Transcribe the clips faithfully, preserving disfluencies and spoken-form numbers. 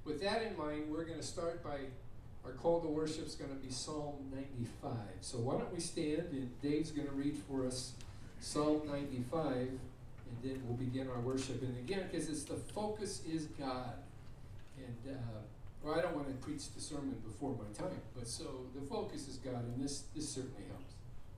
with that in mind, we're going to start by, our call to worship is going to be Psalm ninety-five. So why don't we stand, and Dave's going to read for us Psalm ninety-five, and then we'll begin our worship. And again, because it's the focus is God. And, uh, well, I don't want to preach the sermon before my time, but so the focus is God, and this, this certainly helps.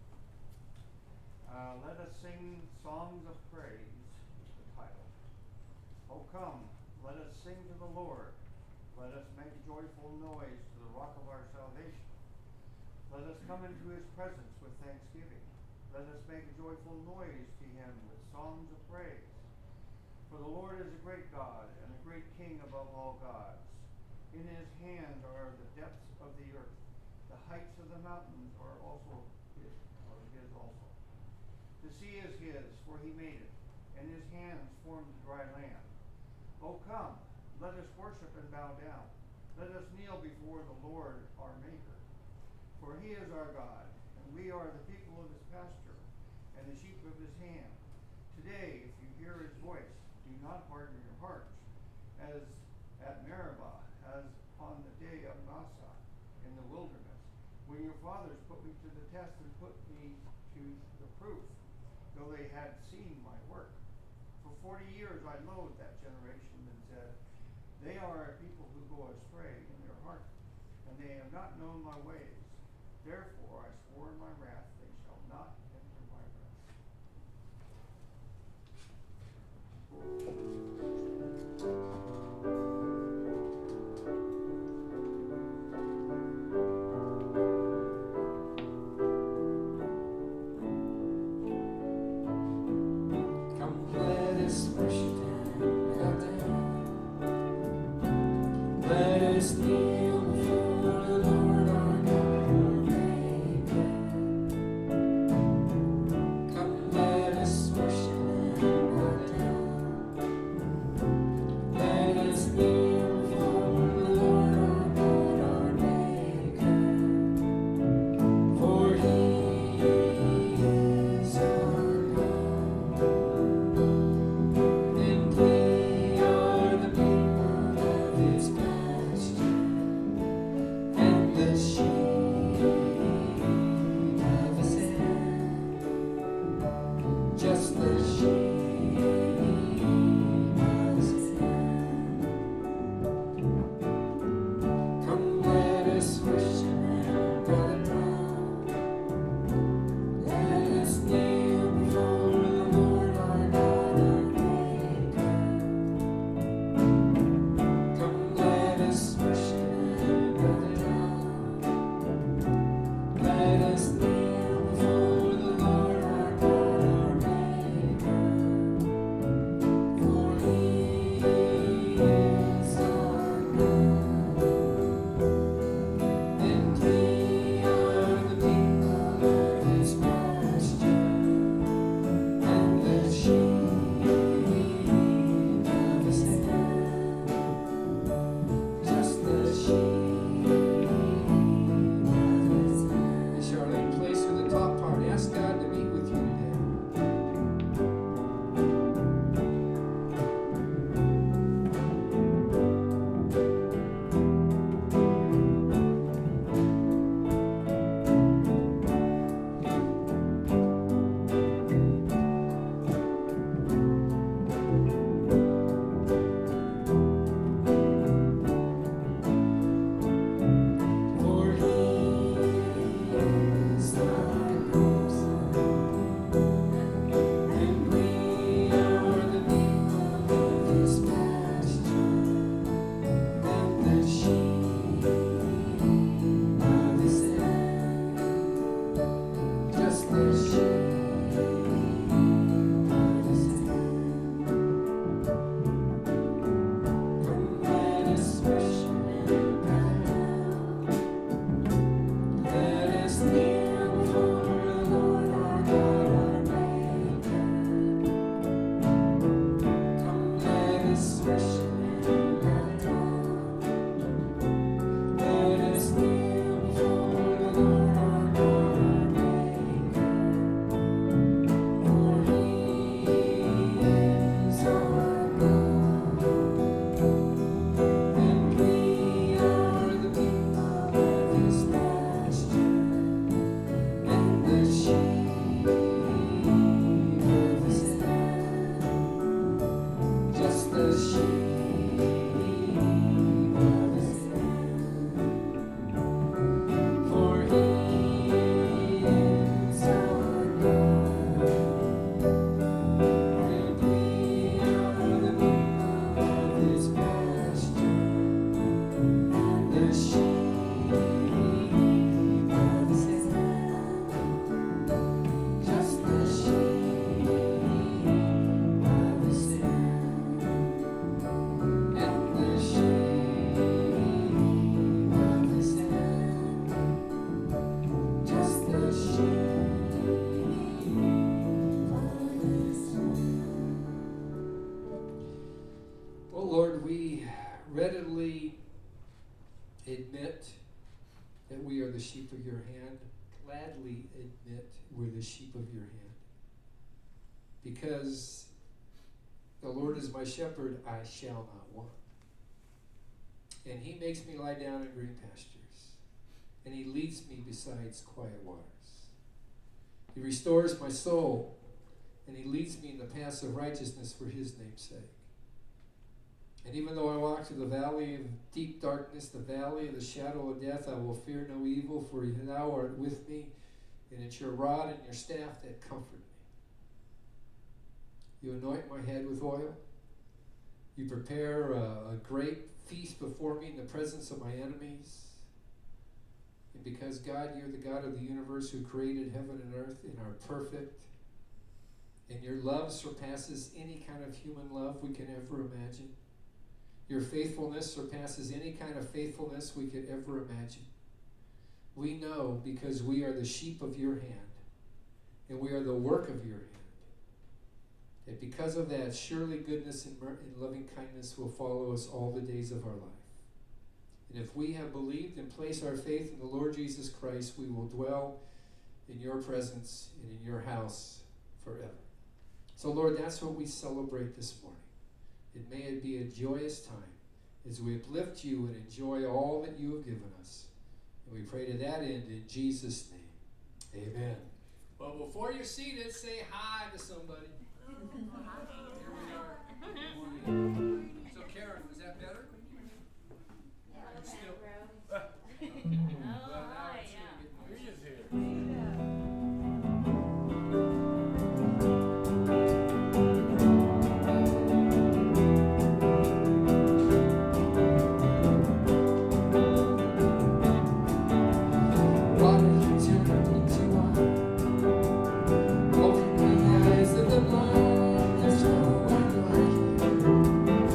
Uh, let us sing songs of praise, is the title. Oh, come, let us sing to the Lord. Let us make joyful noise to the rock of our salvation. Let us come into his presence with thanksgiving. Let us make a joyful noise to him with songs of praise. For the Lord is a great God and a great King above all gods. In his hand are the depths of the earth. The heights of the mountains are also his, are his also. The sea is his, for he made it, and his hands formed the dry land. O come, let us worship and bow down. Let us kneel before the Lord our Maker. For he is our God, and we are the people of his pasture, and the sheep of his hand. Today, if you hear his voice, do not harden your hearts, as at Meribah, as on the day of Massah in the wilderness, when your fathers put me to the test and put me to the proof, though they had seen my work. For forty years I loathed that generation and said, they are a people who go astray in their heart, and they have not known my ways. Therefore I swore in my wrath, they shall not enter my rest. wholeheartedly admit that we are the sheep of your hand, gladly admit we're the sheep of your hand. Because the Lord is my shepherd, I shall not want. And he makes me lie down in green pastures, and he leads me beside quiet waters. He restores my soul, and he leads me in the paths of righteousness for his name's sake. And even though I walk through the valley of deep darkness, the valley of the shadow of death, I will fear no evil, for thou art with me, and it's your rod and your staff that comfort me. You anoint my head with oil. You prepare a, a great feast before me in the presence of my enemies. And because, God, you're the God of the universe who created heaven and earth and are perfect, and your love surpasses any kind of human love we can ever imagine. Your faithfulness surpasses any kind of faithfulness we could ever imagine. We know because we are the sheep of your hand, and we are the work of your hand, that because of that, surely goodness and, mer- and loving kindness will follow us all the days of our life. And if we have believed and placed our faith in the Lord Jesus Christ, we will dwell in your presence and in your house forever. So, Lord, that's what we celebrate this morning. And may it be a joyous time as we uplift you and enjoy all that you have given us. And we pray to that end in Jesus' name. Amen. Well, before you're seated, say hi to somebody. Here we are. So, Karen, was that better? Yeah, It's okay, still- bro. Well, now it's gonna get noisy. Open the eyes of the blind, there's no one like you.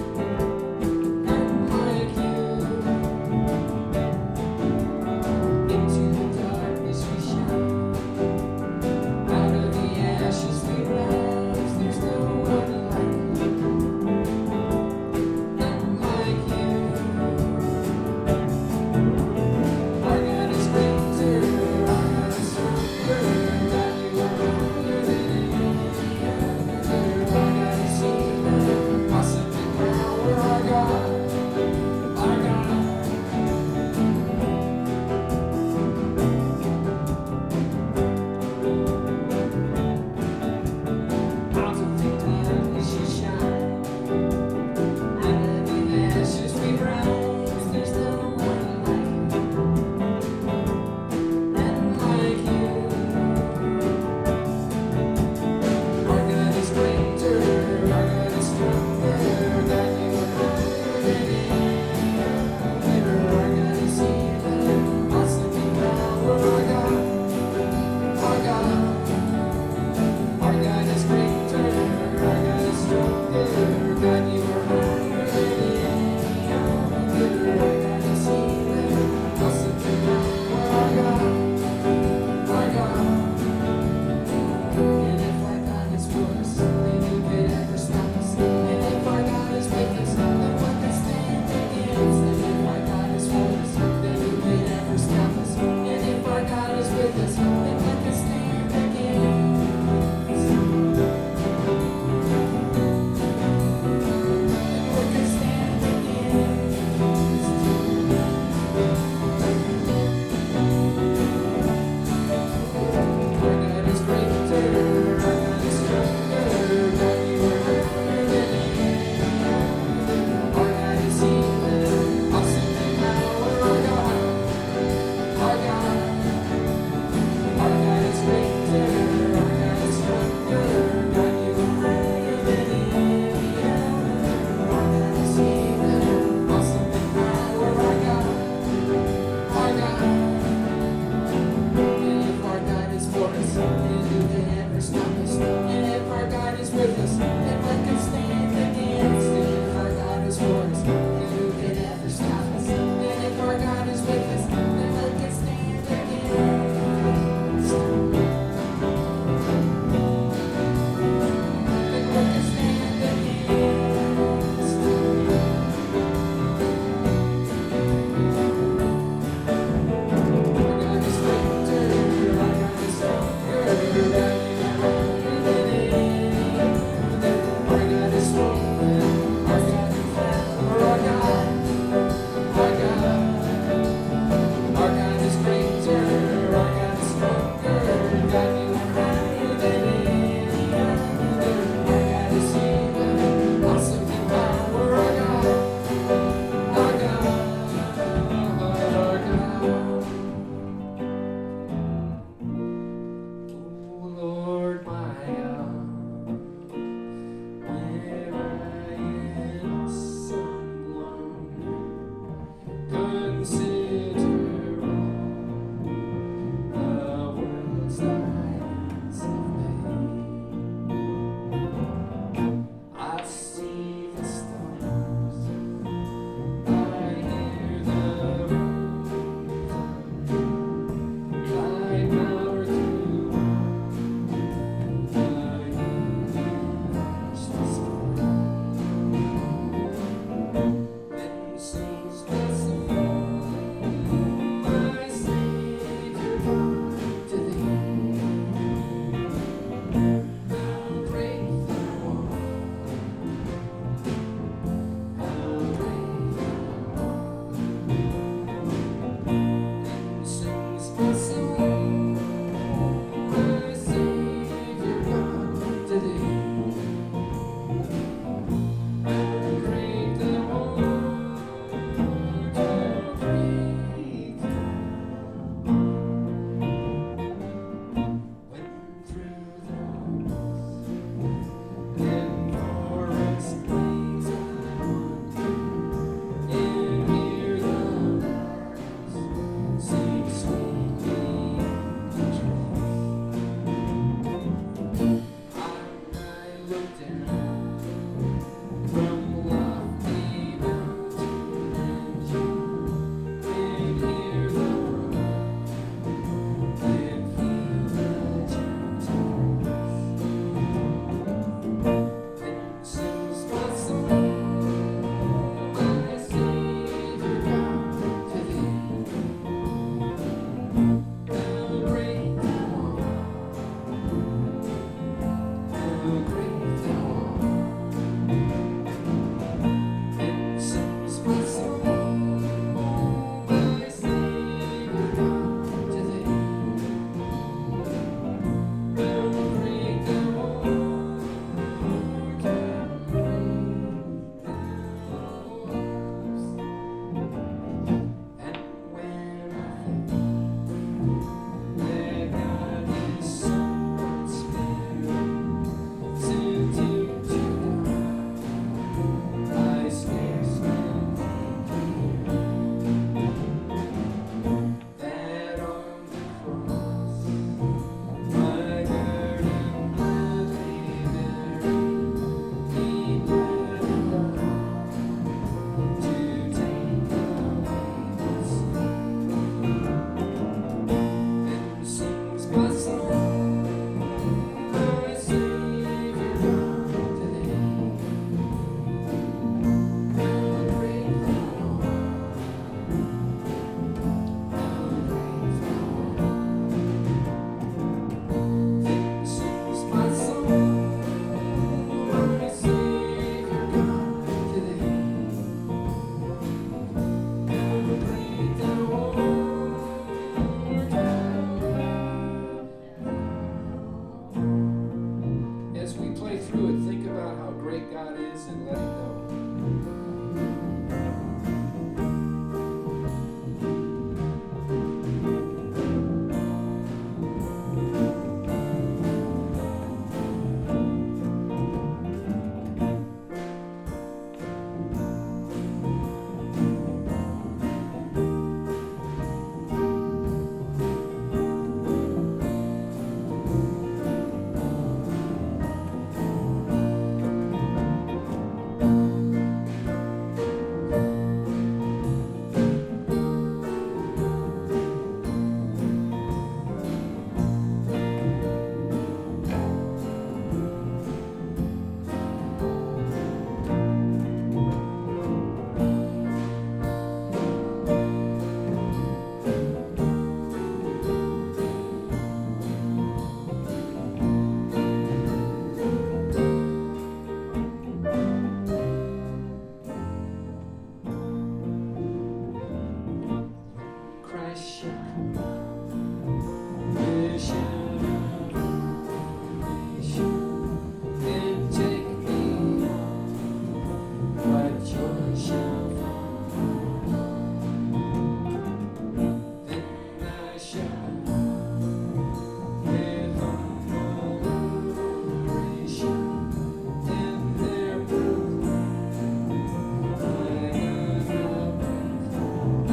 Thank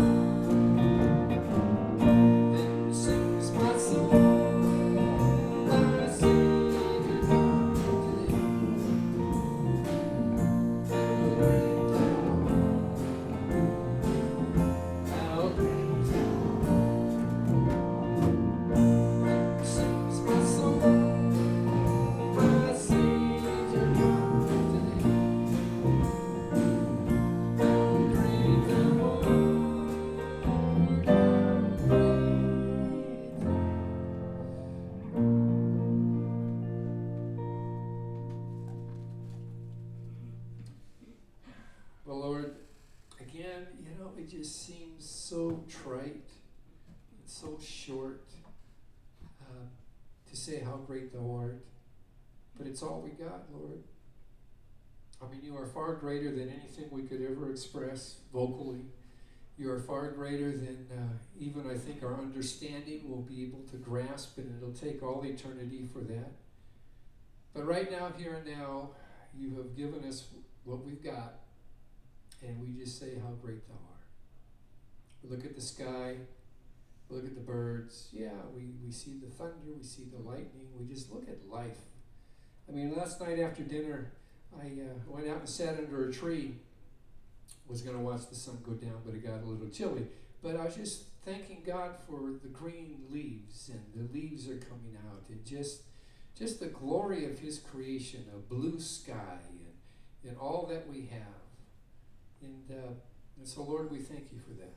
you know, it just seems so trite and so short uh, to say how great thou art. But it's all we got, Lord. I mean, you are far greater than anything we could ever express vocally. You are far greater than uh, even I think our understanding will be able to grasp, and it'll take all eternity for that. But right now, here and now, you have given us what we've got, and we just say how great thou art. We look at the sky, we look at the birds. Yeah, we, we see the thunder, we see the lightning, we just look at life. I mean, last night after dinner, I uh, went out and sat under a tree. Was going to watch the sun go down, but it got a little chilly. But I was just thanking God for the green leaves, and the leaves are coming out, and just just the glory of His creation, a blue sky, and, and all that we have. And, uh, and so, Lord, we thank you for that.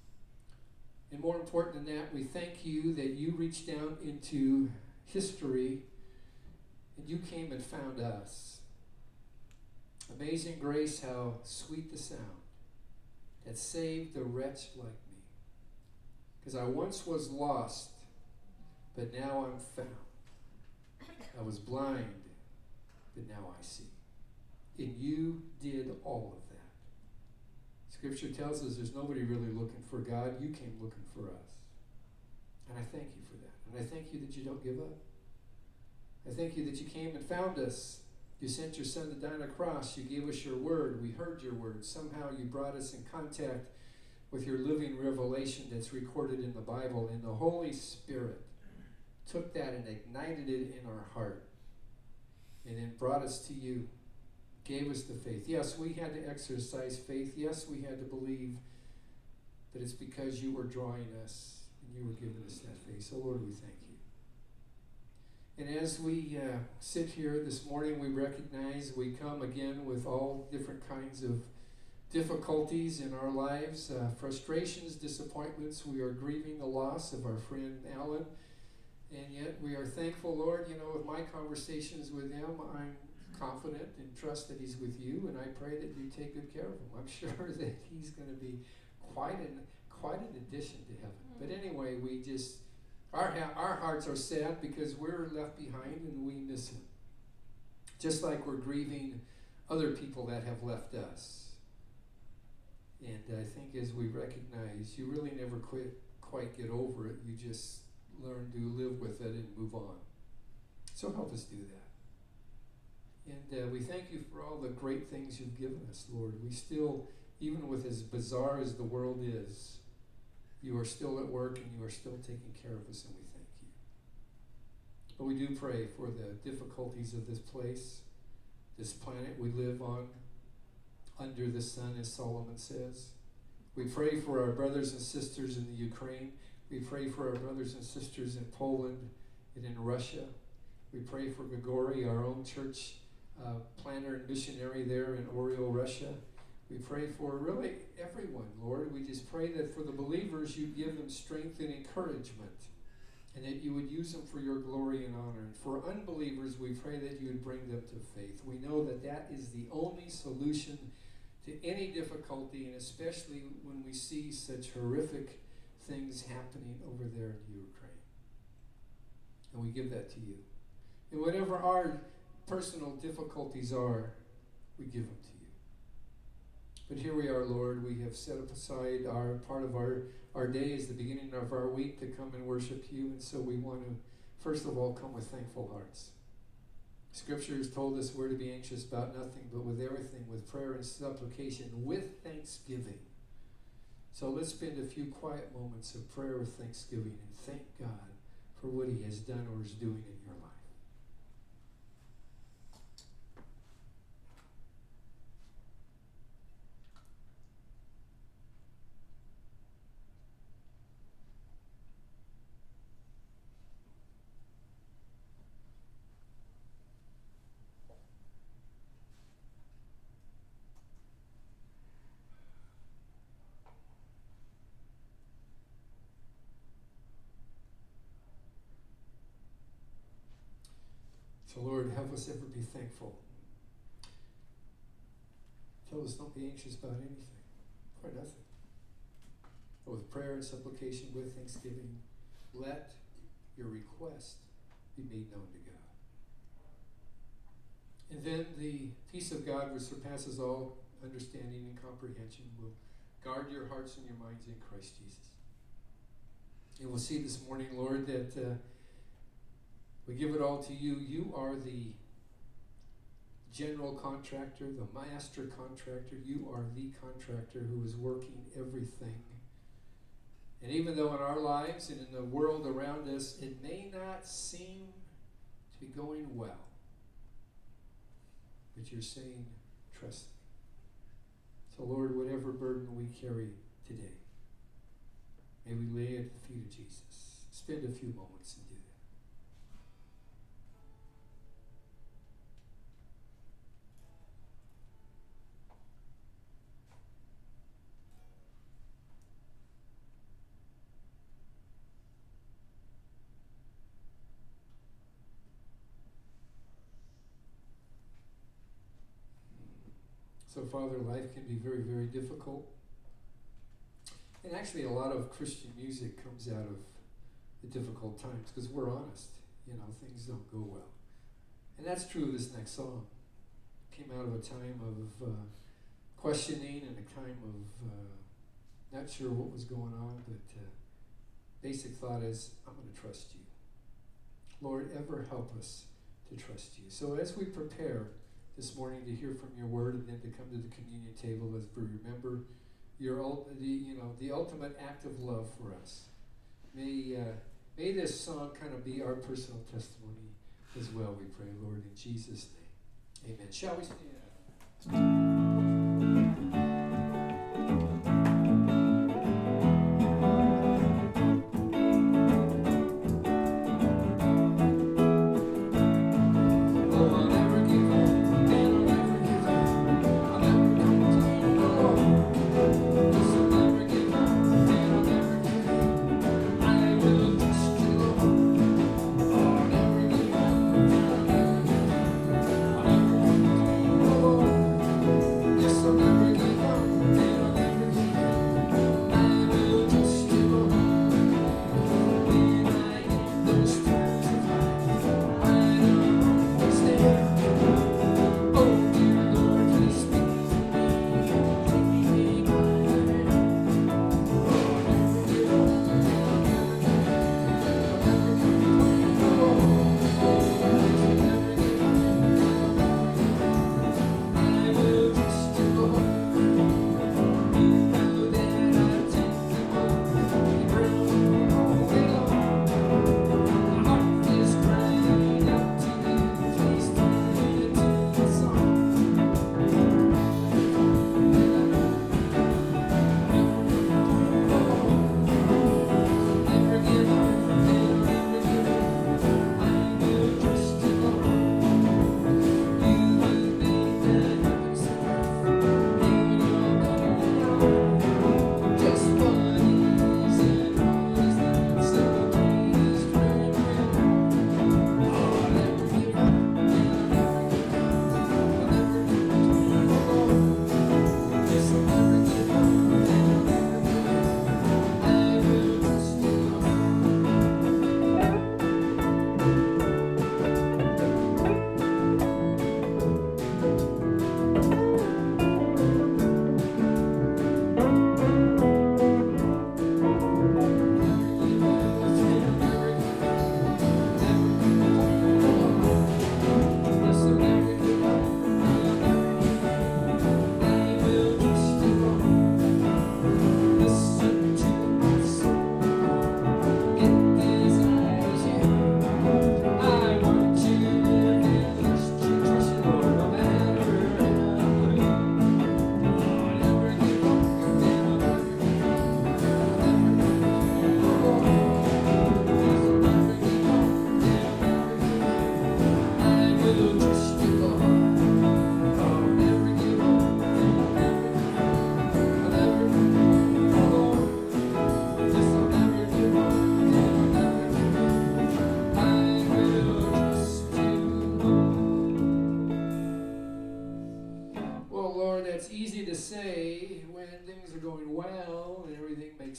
And more important than that, we thank you that you reached down into history, and you came and found us. Amazing grace, how sweet the sound that saved a wretch like me. Because I once was lost, but now I'm found. I was blind, but now I see. And you did all of that. Scripture tells us there's nobody really looking for God. You came looking for us. And I thank you for that. And I thank you that you don't give up. I thank you that you came and found us. You sent your son to die on a cross. You gave us your word. We heard your word. Somehow you brought us in contact with your living revelation that's recorded in the Bible. And the Holy Spirit took that and ignited it in our heart. And then brought us to you. Gave us the faith. Yes, we had to exercise faith. Yes, we had to believe. But it's because you were drawing us and you were giving us that faith. So Lord, we thank you. And as we uh, sit here this morning, we recognize we come again with all different kinds of difficulties in our lives, uh, frustrations, disappointments. We are grieving the loss of our friend Alan, and yet we are thankful, Lord. You know, with my conversations with him, I'm confident and trust that he's with you, and I pray that you take good care of him. I'm sure that he's going to be quite an quite an addition to heaven. But anyway, we just. Our, ha- our hearts are sad because we're left behind and we miss him. Just like we're grieving other people that have left us. And I think as we recognize, you really never quit, quite get over it. You just learn to live with it and move on. So help us do that. And uh, we thank you for all the great things you've given us, Lord. We still, even with as bizarre as the world is, you are still at work and you are still taking care of us, and we thank you. But we do pray for the difficulties of this place, this planet we live on, under the sun, as Solomon says. We pray for our brothers and sisters in the Ukraine. We pray for our brothers and sisters in Poland and in Russia. We pray for Grigori, our own church uh, planter and missionary there in Oriel, Russia. We pray for really everyone, Lord. We just pray that for the believers, you give them strength and encouragement, and that you would use them for your glory and honor. And for unbelievers, we pray that you would bring them to faith. We know that that is the only solution to any difficulty, and especially when we see such horrific things happening over there in Ukraine. And we give that to you. And whatever our personal difficulties are, we give them to you. But here we are, Lord. We have set aside our part of our, our day as the beginning of our week to come and worship you. And so we want to, first of all, come with thankful hearts. Scripture has told us we're to be anxious about nothing, but with everything, with prayer and supplication, with thanksgiving. So let's spend a few quiet moments of prayer with thanksgiving and thank God for what he has done or is doing in your life. So Lord, help us ever be thankful. Tell us don't be anxious about anything. or nothing. But with prayer and supplication, with thanksgiving, let your request be made known to God. And then the peace of God, which surpasses all understanding and comprehension, will guard your hearts and your minds in Christ Jesus. And we'll see this morning, Lord, that uh, we give it all to you. You are the general contractor, the master contractor. You are the contractor who is working everything. And even though in our lives and in the world around us, it may not seem to be going well, but you're saying, trust me. So Lord, whatever burden we carry today, may we lay it at the feet of Jesus. Spend a few moments and do that. So, Father, life can be very, very difficult. And actually, a lot of Christian music comes out of the difficult times because we're honest. You know, things don't go well. And that's true of this next song. It came out of a time of uh, questioning and a time of uh, not sure what was going on, but uh, basic thought is, I'm going to trust you. Lord, ever help us to trust you. So as we prepare this morning to hear from your word and then to come to the communion table as we remember your ult- the you know the ultimate act of love for us. May uh, may this song kind of be our personal testimony as well, we pray, Lord, in Jesus' name. Amen. Shall we stand?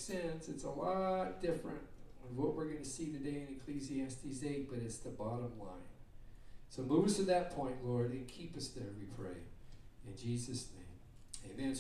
sense. It's a lot different than what we're going to see today in Ecclesiastes eight, but it's the bottom line. So move us to that point, Lord, and keep us there, we pray. In Jesus' name, amen.